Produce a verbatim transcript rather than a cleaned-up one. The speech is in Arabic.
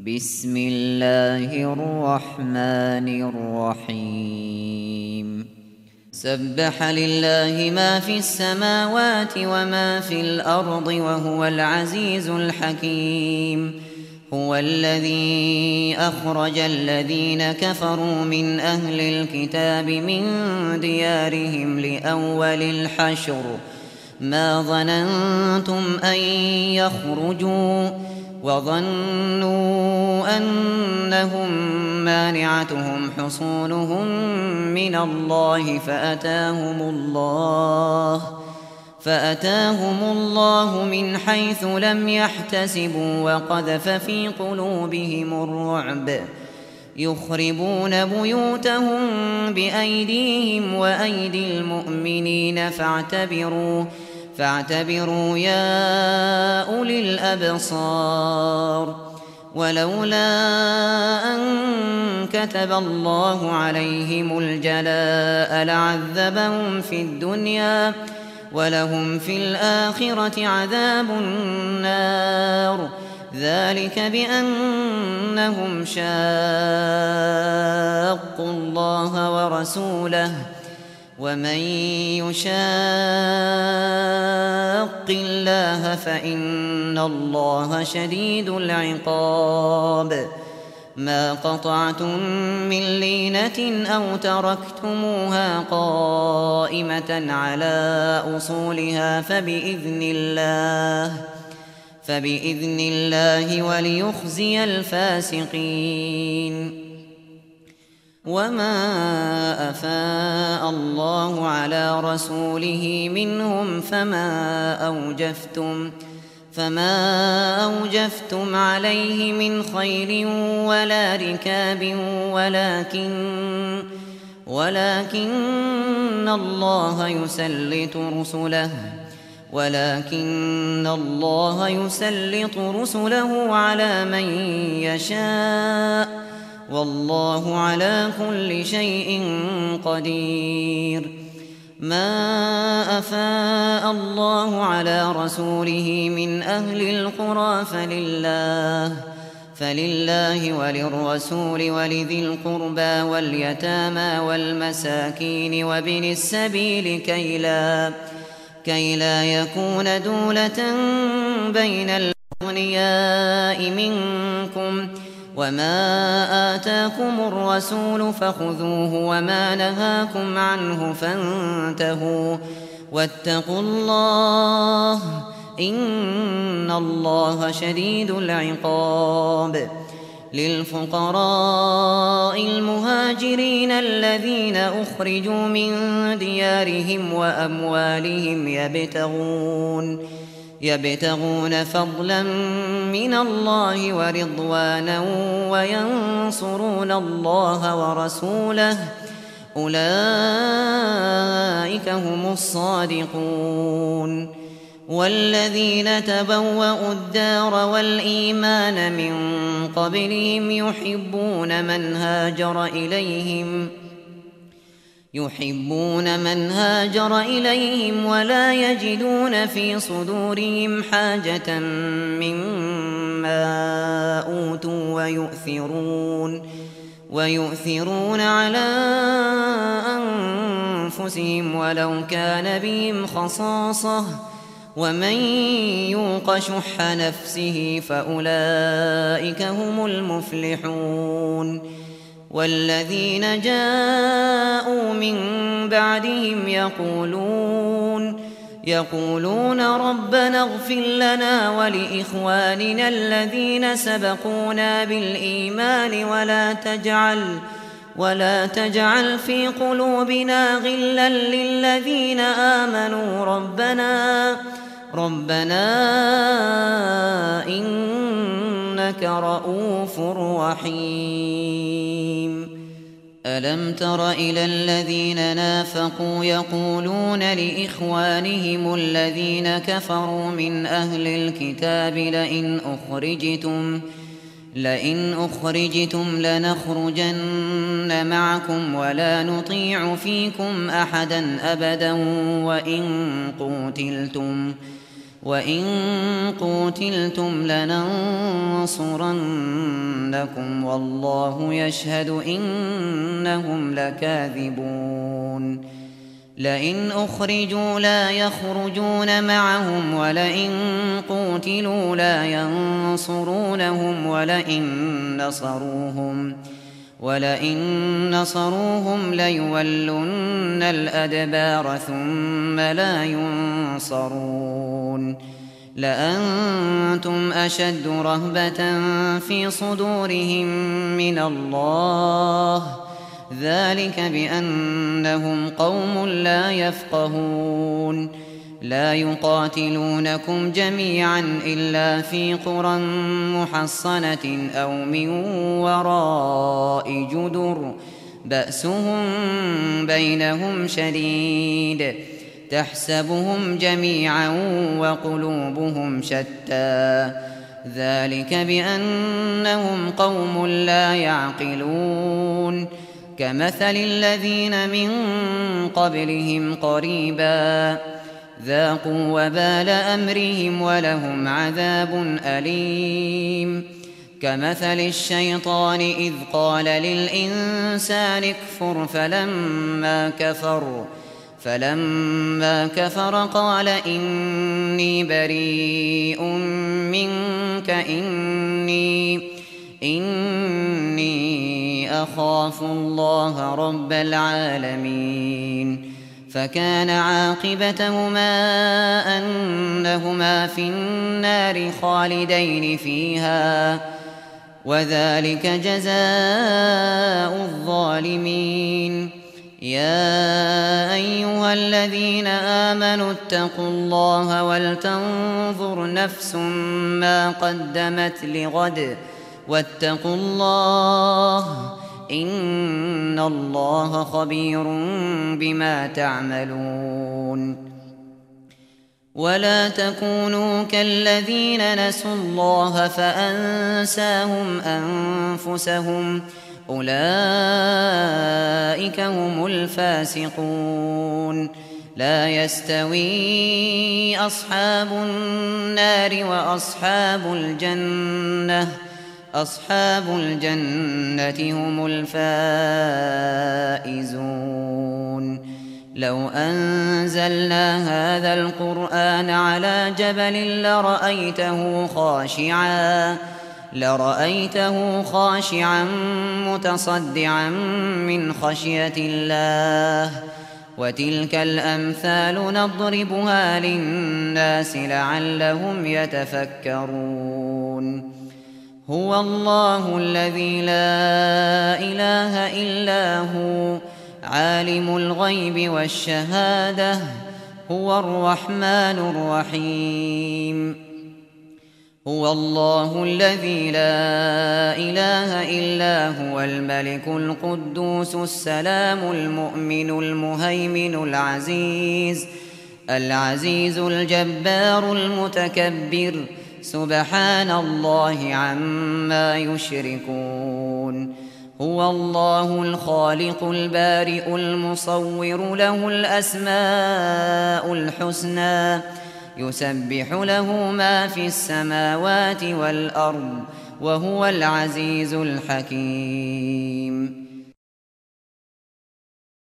بسم الله الرحمن الرحيم سبح لله ما في السماوات وما في الأرض وهو العزيز الحكيم هو الذي أخرج الذين كفروا من أهل الكتاب من ديارهم لأول الحشر ما ظننتم أن يخرجوا وظنوا أنهم مانعتهم حصونهم من الله فأتاهم الله فأتاهم الله من حيث لم يحتسبوا وقذف في قلوبهم الرعب يخربون بيوتهم بأيديهم وأيدي المؤمنين فاعتبروا فاعتبروا يا أولي الأبصار ولولا أن كتب الله عليهم الجلاء لعذبهم في الدنيا ولهم في الآخرة عذاب النار ذلك بأنهم شاقوا الله ورسوله ومن يشاق الله فإن الله شديد العقاب ما قطعتم من لينة أو تركتموها قائمة على أصولها فبإذن الله فبإذن الله وليخزي الفاسقين وما أفاء الله على رسوله منهم فما أوجفتم فما أوجفتم عليه من خيل ولا ركاب ولكن ولكن الله يسلط رسله ولكن الله يسلط رسله على من يشاء والله على كل شيء قدير ما أفاء الله على رسوله من أهل القرى فلله فلله وللرسول ولذي القربى واليتامى والمساكين وابن السبيل كي لا كي لا يكون دولة بين الأغنياء منكم وما آتاكم الرسول فخذوه وما نهاكم عنه فانتهوا واتقوا الله إن الله شديد العقاب للفقراء المهاجرين الذين أخرجوا من ديارهم وأموالهم يبتغون يبتغون فضلا من الله ورضوانا وينصرون الله ورسوله أولئك هم الصادقون والذين تبوأوا الدار والإيمان من قبلهم يحبون من هاجر إليهم يحبون من هاجر إليهم ولا يجدون في صدورهم حاجة مما أوتوا ويؤثرون ويؤثرون على أنفسهم ولو كان بهم خصاصة ومن يوق شح نفسه فأولئك هم المفلحون والذين جاءوا من بعدهم يقولون يقولون ربنا اغفر لنا ولإخواننا الذين سبقونا بالإيمان ولا تجعل ولا تجعل في قلوبنا غلا للذين آمنوا ربنا ربنا إنك رؤوف رحيم ألم تر إلى الذين نافقوا يقولون لإخوانهم الذين كفروا من أهل الكتاب لئن أخرجتم لئن أخرجتم لنخرجن معكم ولا نطيع فيكم أحدا أبدا وإن قوتلتم وإن قوتلتم لننصرنكم ليفتننكم والله يشهد إنهم لكاذبون لئن أخرجوا لا يخرجون معهم ولئن قوتلوا لا ينصرونهم ولئن نصروهم ولئن نصروهم ليولن الأدبار ثم لا ينصرون لأنتم أشد رهبة في صدورهم من الله ذلك بأنهم قوم لا يفقهون لا يقاتلونكم جميعا إلا في قرى محصنة أو من وراء جدر بأسهم بينهم شديد تحسبهم جميعا وقلوبهم شتى ذلك بأنهم قوم لا يعقلون كمثل الذين من قبلهم قريبا ذاقوا وبال أمرهم ولهم عذاب أليم كمثل الشيطان إذ قال للإنسان اكفر فلما كفر فلما كفر قال إني بريء منك إني إني أخاف الله رب العالمين فكان عاقبتهما أنهما في النار خالدين فيها وذلك جزاء الظالمين يا أيها الذين آمنوا اتقوا الله ولتنظر نفس ما قدمت لغد واتقوا الله إن الله خبير بما تعملون ولا تكونوا كالذين نسوا الله فأنساهم أنفسهم أولئك هم الفاسقون لا يستوي أصحاب النار وأصحاب الجنة أصحاب الجنة هم الفائزون لو أنزلنا هذا القرآن على جبل لرأيته خاشعا لرأيته خاشعا متصدعا من خشية الله وتلك الأمثال نضربها للناس لعلهم يتفكرون هو الله الذي لا إله إلا هو عالم الغيب والشهادة هو الرحمن الرحيم هو الله الذي لا إله إلا هو الملك القدوس السلام المؤمن المهيمن العزيز العزيز الجبار المتكبر سبحان الله عما يشركون هو الله الخالق البارئ المصور له الأسماء الحسنى يسبح له ما في السماوات والأرض وهو العزيز الحكيم